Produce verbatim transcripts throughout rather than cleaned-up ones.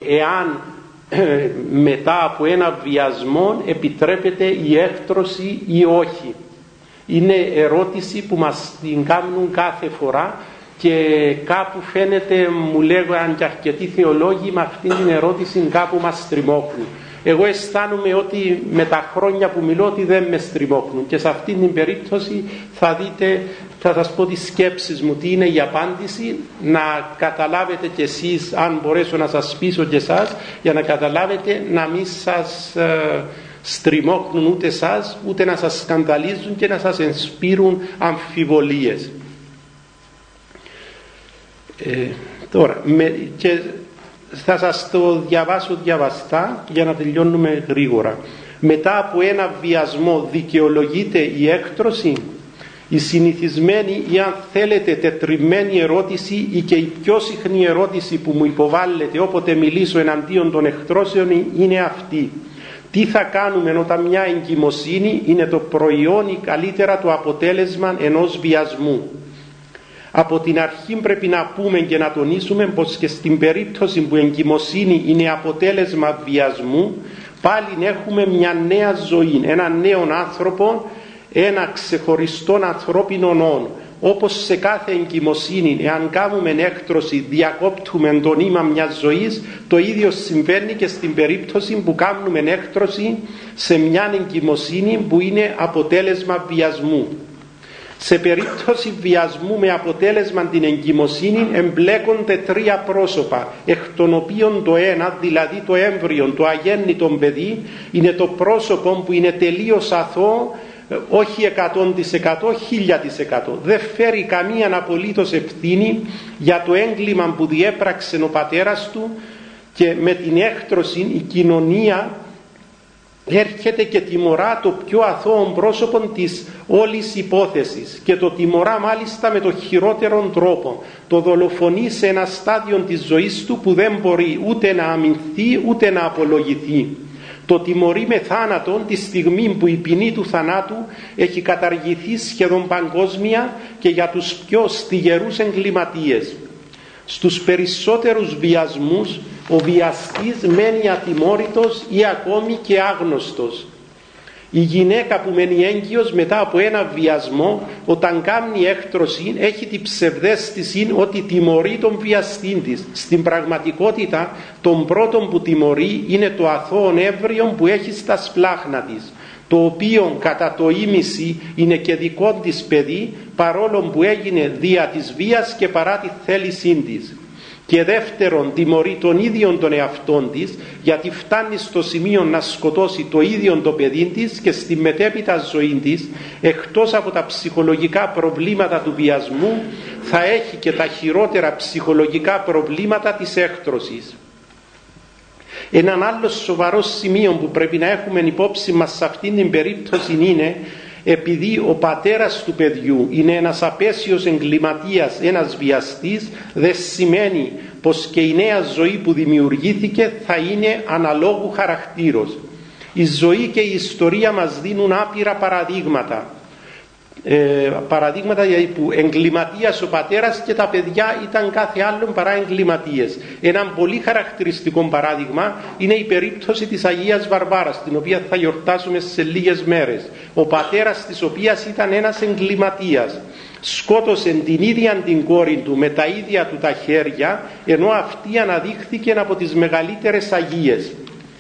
εάν ε, μετά από ένα βιασμό επιτρέπεται η έκτρωση ή όχι. Είναι ερώτηση που μας την κάνουν κάθε φορά και κάπου φαίνεται, μου λέγαν και αρκετοί θεολόγοι, με αυτήν την ερώτηση κάπου μας στριμώχνουν. Εγώ αισθάνομαι ότι με τα χρόνια που μιλώ ότι δεν με στριμώχνουν, και σε αυτήν την περίπτωση θα δείτε, θα σας πω τις σκέψεις μου, τι είναι η απάντηση, να καταλάβετε κι εσείς, αν μπορέσω να σας πείσω κι εσάς, για να καταλάβετε, να μην σας ε, στριμώχνουν ούτε εσάς, ούτε να σας σκανδαλίζουν και να σας ενσπείρουν αμφιβολίες. Ε, τώρα, με, και θα σας το διαβάσω διαβαστά για να τελειώνουμε γρήγορα. Μετά από ένα βιασμό δικαιολογείται η έκτρωση? Η συνηθισμένη ή, αν θέλετε, τετριμένη ερώτηση, ή και η πιο συχνή ερώτηση που μου υποβάλλεται όποτε μιλήσω εναντίον των εκτρώσεων, είναι αυτή: τι θα κάνουμε όταν μια εγκυμοσύνη είναι το προϊόν ή καλύτερα το αποτέλεσμα ενός βιασμού? Από την αρχή πρέπει να πούμε και να τονίσουμε πως και στην περίπτωση που η εγκυμοσύνη είναι αποτέλεσμα βιασμού, πάλι έχουμε μια νέα ζωή, έναν νέο άνθρωπο, ένα ξεχωριστό ανθρώπινο όν. Όπως σε κάθε εγκυμοσύνη, εάν κάνουμε έκτρωση, διακόπτουμε το νήμα μιας ζωής, το ίδιο συμβαίνει και στην περίπτωση που κάνουμε έκτρωση σε μια εγκυμοσύνη που είναι αποτέλεσμα βιασμού. Σε περίπτωση βιασμού με αποτέλεσμα την εγκυμοσύνη εμπλέκονται τρία πρόσωπα, εκ των οποίων το ένα, δηλαδή το έμβριο, το αγέννητο παιδί, είναι το πρόσωπο που είναι τελείως αθώο, όχι εκατό τοις εκατό, χίλια τοις εκατό. Δεν φέρει καμία απολύτως ευθύνη για το έγκλημα που διέπραξε ο πατέρας του, και με την έκτρωση η κοινωνία έρχεται και τιμωρά το πιο αθώο πρόσωπο της όλης υπόθεσης, και το τιμωρά μάλιστα με το χειρότερο τρόπο. Το δολοφονεί σε ένα στάδιο της ζωής του που δεν μπορεί ούτε να αμυνθεί ούτε να απολογηθεί. Το τιμωρεί με θάνατον τη στιγμή που η ποινή του θανάτου έχει καταργηθεί σχεδόν παγκόσμια και για τους πιο στιγερούς εγκληματίες. Στους περισσότερους βιασμούς ο βιαστής μένει ατιμόρυτος ή ακόμη και άγνωστος. Η γυναίκα που μένει έγκυος μετά από ένα βιασμό, όταν κάνει έκτρωση, έχει την ψευδαίσθηση ότι τιμωρεί τον βιαστή της. Στην πραγματικότητα, τον πρώτον που τιμωρεί είναι το αθώο έμβριο που έχει στα σπλάχνα της, το οποίο κατά το ίμιση είναι και δικό της παιδί, παρόλο που έγινε δια της βίας και παρά τη θέλησή της. Και δεύτερον, τιμωρεί τον ίδιο τον εαυτόν της, γιατί φτάνει στο σημείο να σκοτώσει το ίδιο το παιδί της, και στη μετέπειτα ζωή της, εκτός από τα ψυχολογικά προβλήματα του βιασμού, θα έχει και τα χειρότερα ψυχολογικά προβλήματα της έκτρωσης. Έναν άλλο σοβαρό σημείο που πρέπει να έχουμε υπόψη μας σε αυτήν την περίπτωση είναι, επειδή ο πατέρας του παιδιού είναι ένας απέσιος εγκληματίας, ένας βιαστής, δεν σημαίνει πως και η νέα ζωή που δημιουργήθηκε θα είναι αναλόγου χαρακτήρος. Η ζωή και η ιστορία μας δίνουν άπειρα παραδείγματα. Ε, παραδείγματα που εγκληματίας ο πατέρας και τα παιδιά ήταν κάθε άλλον παρά εγκληματίες. Ένα πολύ χαρακτηριστικό παράδειγμα είναι η περίπτωση της Αγίας Βαρβάρας, την οποία θα γιορτάσουμε σε λίγες μέρες. Ο πατέρας της οποίας ήταν ένας εγκληματίας. Σκότωσε την ίδια την κόρη του με τα ίδια του τα χέρια, ενώ αυτή αναδείχθηκε από τις μεγαλύτερες Αγίες.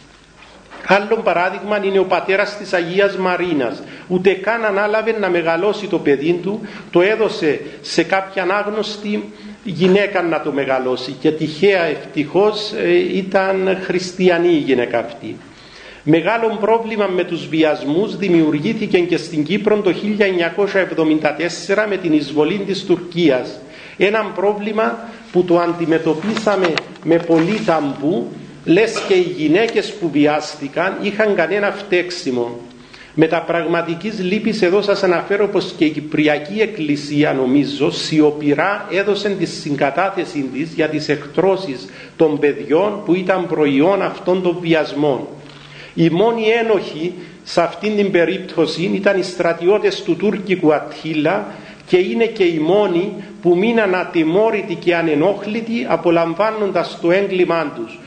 Άλλο παράδειγμα είναι ο πατέρας της Αγίας Μαρίνας. Ούτε καν ανάλαβε να μεγαλώσει το παιδί του, το έδωσε σε κάποιαν άγνωστη γυναίκα να το μεγαλώσει, και τυχαία ευτυχώς ήταν χριστιανή η γυναίκα αυτή. Μεγάλο πρόβλημα με τους βιασμούς δημιουργήθηκε και στην Κύπρο το χίλια εννιακόσια εβδομήντα τέσσερα με την εισβολή της Τουρκίας. Ένα πρόβλημα που το αντιμετωπίσαμε με πολύ ταμπού, λες και οι γυναίκες που βιάστηκαν είχαν κανένα φταίξιμο. Με τα πραγματικής λύπης εδώ σας αναφέρω πως και η Κυπριακή Εκκλησία, νομίζω, σιωπηρά έδωσε τη συγκατάθεση της για τις εκτρώσεις των παιδιών που ήταν προϊόν αυτών των βιασμών. Οι μόνοι ένοχοι σε αυτήν την περίπτωση ήταν οι στρατιώτες του τουρκικού Αττίλα, και είναι και οι μόνοι που μείναν ατιμόρυτοι και ανενόχλητοι απολαμβάνοντας το έγκλημά τους.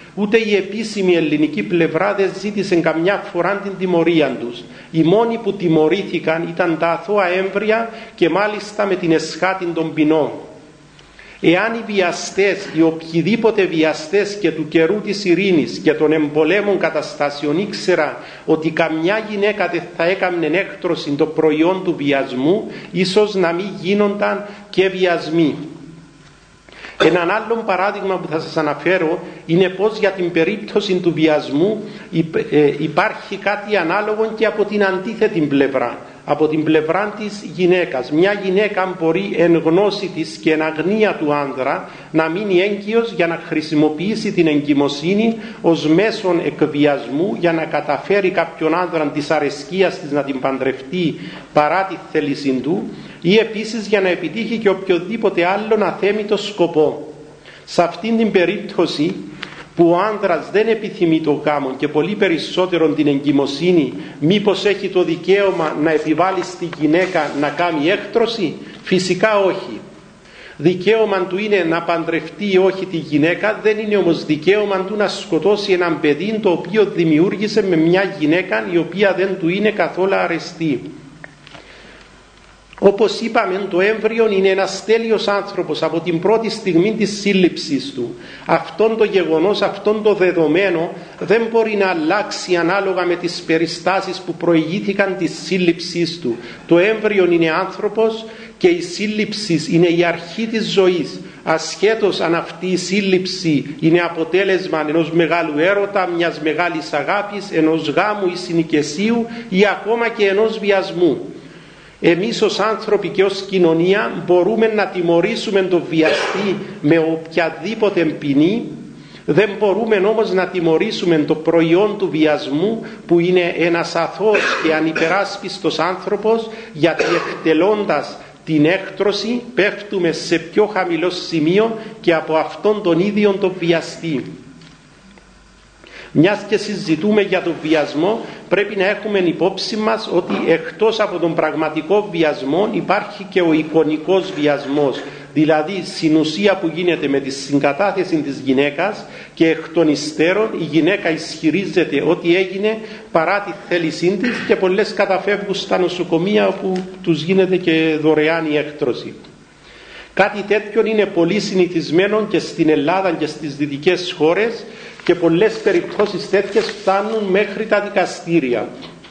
Ούτε η επίσημη ελληνική πλευρά δεν ζήτησε καμιά φορά την τιμωρία τους. Οι μόνοι που τιμωρήθηκαν ήταν τα αθώα έμβρια και μάλιστα με την εσχάτη των ποινών. Εάν οι βιαστές, οι οποιοδήποτε βιαστές και του καιρού της ειρήνης και των εμπολέμων καταστάσεων ήξερα ότι καμιά γυναίκα δεν θα έκαμνε έκτρωση το προϊόν του βιασμού, ίσως να μην γίνονταν και βιασμοί. Έναν άλλο παράδειγμα που θα σας αναφέρω είναι πως για την περίπτωση του βιασμού υπάρχει κάτι ανάλογο και από την αντίθετη πλευρά, από την πλευρά της γυναίκας. Μια γυναίκα μπορεί εν γνώση της και εν αγνία του άνδρα να μείνει έγκυος για να χρησιμοποιήσει την εγκυμοσύνη ως μέσον εκβιασμού για να καταφέρει κάποιον άνδρα της αρεσκίας της να την παντρευτεί παρά τη θέληση του, ή επίσης για να επιτύχει και οποιοδήποτε άλλον αθέμητο σκοπό. Σε αυτήν την περίπτωση που ο άνδρας δεν επιθυμεί το γάμο και πολύ περισσότερο την εγκυμοσύνη, μήπως έχει το δικαίωμα να επιβάλλει στη γυναίκα να κάνει έκτρωση? Φυσικά όχι. Δικαίωμα του είναι να παντρευτεί ή όχι τη γυναίκα, δεν είναι όμως δικαίωμα του να σκοτώσει έναν παιδί το οποίο δημιούργησε με μια γυναίκα η οποία δεν του είναι καθόλου αρεστή. Όπως είπαμε, το έμβριο είναι ένας τέλειος άνθρωπος από την πρώτη στιγμή της σύλληψης του. Αυτόν το γεγονός, αυτόν το δεδομένο δεν μπορεί να αλλάξει ανάλογα με τις περιστάσεις που προηγήθηκαν της σύλληψης του. Το έμβριο είναι άνθρωπος και η σύλληψη είναι η αρχή της ζωής. Ασχέτως αν αυτή η σύλληψη είναι αποτέλεσμα ενός μεγάλου έρωτα, μιας μεγάλης αγάπης, ενός γάμου ή συνοικεσίου ή ακόμα και ενός βιασμού. Εμείς ως άνθρωποι και ως κοινωνία μπορούμε να τιμωρήσουμε τον βιαστή με οποιαδήποτε ποινή, δεν μπορούμε όμως να τιμωρήσουμε το προϊόν του βιασμού που είναι ένας αθώος και ανυπεράσπιστος άνθρωπος, γιατί εκτελώντας την έκτρωση πέφτουμε σε πιο χαμηλό σημείο και από αυτόν τον ίδιο τον βιαστή. Μιας και συζητούμε για τον βιασμό, πρέπει να έχουμε υπόψη μας ότι εκτός από τον πραγματικό βιασμό υπάρχει και ο εικονικός βιασμός, δηλαδή συνουσία που γίνεται με τη συγκατάθεση της γυναίκας και εκ των υστέρων η γυναίκα ισχυρίζεται ότι έγινε παρά τη θέλησή της και πολλές καταφεύγουν στα νοσοκομεία όπου τους γίνεται και δωρεάν η έκτρωση. Κάτι τέτοιο είναι πολύ συνηθισμένο και στην Ελλάδα και στις δυτικές χώρες και πολλές περιπτώσεις τέτοιες φτάνουν μέχρι τα δικαστήρια.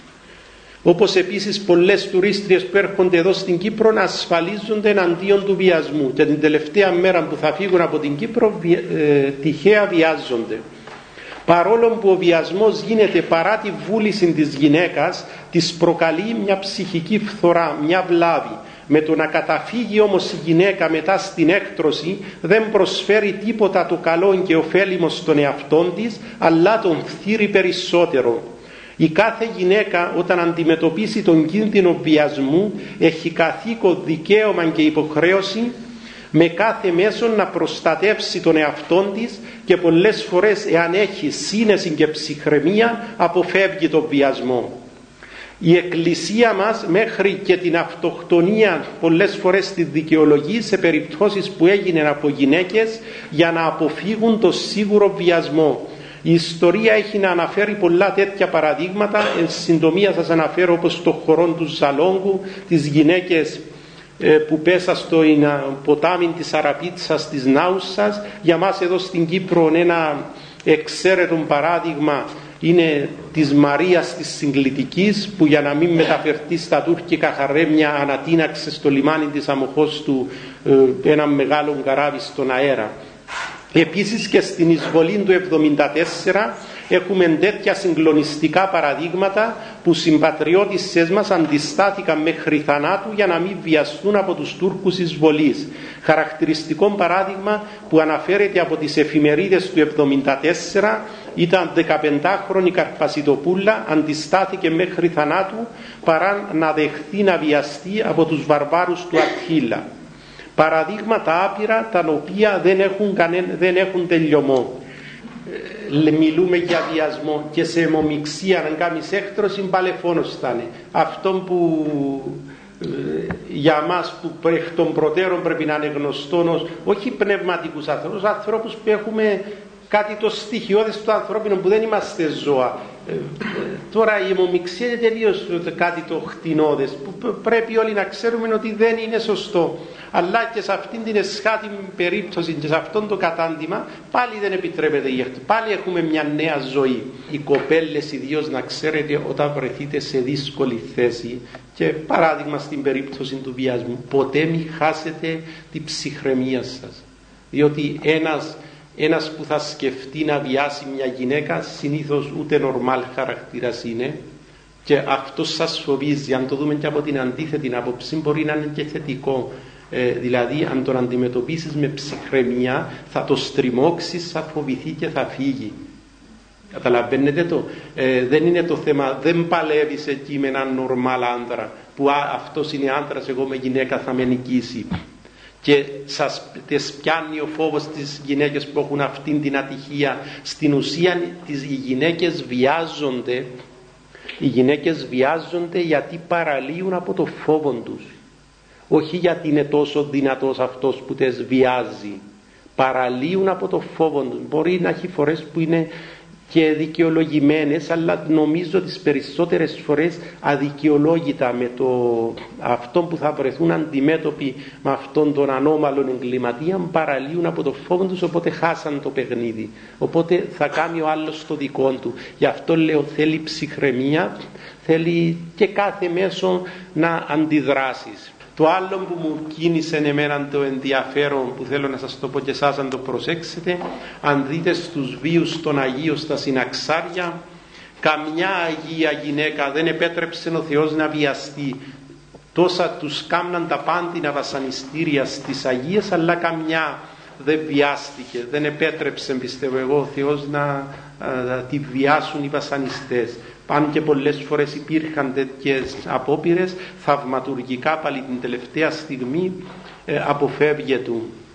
Όπως επίσης πολλές τουρίστριες που έρχονται εδώ στην Κύπρο να ασφαλίζονται εναντίον του βιασμού και την τελευταία μέρα που θα φύγουν από την Κύπρο ε, τυχαία βιάζονται. Παρόλο που ο βιασμός γίνεται παρά τη βούληση της γυναίκας, της προκαλεί μια ψυχική φθορά, μια βλάβη. Με το να καταφύγει όμως η γυναίκα μετά στην έκτρωση δεν προσφέρει τίποτα το καλό και ωφέλιμο στον εαυτόν της, αλλά τον φθείρει περισσότερο. Η κάθε γυναίκα όταν αντιμετωπίσει τον κίνδυνο βιασμού έχει καθήκον, δικαίωμα και υποχρέωση με κάθε μέσο να προστατεύσει τον εαυτόν της και πολλές φορές, εάν έχει σύνεση και ψυχραιμία, αποφεύγει τον βιασμό. Η Εκκλησία μας μέχρι και την αυτοκτονία πολλές φορές τη δικαιολογεί σε περιπτώσεις που έγιναν από γυναίκες για να αποφύγουν το σίγουρο βιασμό. Η ιστορία έχει να αναφέρει πολλά τέτοια παραδείγματα. Εν συντομία σας αναφέρω όπως το χορό του Ζαλόγκου, τις γυναίκες που πέσα στο ποτάμι της Αραπίτσας της Νάουσας. Για μας εδώ στην Κύπρο ένα εξαίρετο παράδειγμα είναι της Μαρίας της Συγκλητικής, που για να μην μεταφερθεί στα τουρκικά χαρέμια ανατείναξε στο λιμάνι της Αμοχώς του ένα μεγάλο καράβι στον αέρα. Επίσης και στην εισβολή του εβδομήντα τέσσερα έχουμε τέτοια συγκλονιστικά παραδείγματα που συμπατριώτισσες μας αντιστάθηκαν μέχρι θανάτου για να μην βιαστούν από τους Τούρκους εισβολείς. Χαρακτηριστικό παράδειγμα που αναφέρεται από τις εφημερίδες του εβδομήντα τέσσερα ήταν δεκαπεντάχρονη Καρπασιτοπούλα, αντιστάθηκε μέχρι θανάτου παρά να δεχθεί να βιαστεί από τους βαρβάρους του Αττήλα. Παραδείγματα άπειρα τα οποία δεν έχουν, κανένα, δεν έχουν τελειωμό. Ε, μιλούμε για βιασμό και σε αιμομιξία αν κάνεις έκτρωση πάλι φόνος θα είναι. Αυτό που ε, για μας που εκ των προτέρων πρέπει να είναι γνωστό, όχι πνευματικούς ανθρώπους, ανθρώπους που έχουμε κάτι το στοιχειώδες του ανθρώπινου που δεν είμαστε ζώα. Ε, τώρα η αιμομιξία είναι τελείως κάτι το χτινώδες που πρέπει όλοι να ξέρουμε ότι δεν είναι σωστό. Αλλά και σε αυτήν την εσχάτη περίπτωση και σε αυτόν το κατάντημα πάλι δεν επιτρέπεται η εκτροφή. Πάλι έχουμε μια νέα ζωή. Οι κοπέλες ιδίως, να ξέρετε, όταν βρεθείτε σε δύσκολη θέση, και παράδειγμα στην περίπτωση του βιασμού, ποτέ μην χάσετε την ψυχραιμία σας. Διότι ένας Ένας που θα σκεφτεί να βιάσει μια γυναίκα συνήθως ούτε νορμάλ χαρακτήρας είναι, και αυτό σας φοβίζει. Αν το δούμε και από την αντίθετη άποψη, μπορεί να είναι και θετικό. Ε, δηλαδή αν τον αντιμετωπίσεις με ψυχραιμία θα το στριμώξεις, θα φοβηθεί και θα φύγει. Καταλαβαίνετε το? Ε, δεν είναι το θέμα, δεν παλεύεις εκεί με έναν νορμάλ άντρα που α, αυτός είναι άντρας, εγώ με γυναίκα θα με νικήσει. Και σας τις πιάνει ο φόβος τις γυναίκες που έχουν αυτήν την ατυχία. Στην ουσία τις, οι γυναίκες βιάζονται οι γυναίκες βιάζονται γιατί παραλύουν από το φόβο τους, όχι γιατί είναι τόσο δυνατός αυτός που τις βιάζει. Παραλύουν από το φόβο τους. Μπορεί να έχει φορές που είναι και δικαιολογημένες, αλλά νομίζω τις περισσότερες φορές αδικαιολόγητα, με το αυτό που θα βρεθούν αντιμέτωποι με αυτόν τον ανώμαλον εγκληματία, παραλύουν από το φόβο τους, οπότε χάσαν το παιχνίδι, οπότε θα κάνει ο άλλος το δικό του. Γι' αυτό λέω θέλει ψυχραιμία, θέλει και κάθε μέσο να αντιδράσεις. Το άλλο που μου κίνησε εμένα το ενδιαφέρον, που θέλω να σας το πω και εσάς αν το προσέξετε, αν δείτε στους βίους των Αγίων στα συναξάρια, καμιά Αγία γυναίκα δεν επέτρεψε ο Θεός να βιαστεί. Τόσα τους κάμναν τα πάντινα βασανιστήρια στις Αγίες, αλλά καμιά δεν βιάστηκε, δεν επέτρεψε, πιστεύω εγώ, ο Θεός να α, τη βιάσουν οι βασανιστές. Αν και πολλές φορές υπήρχαν τέτοιες απόπειρες, θαυματουργικά πάλι την τελευταία στιγμή ε, αποφεύγε του.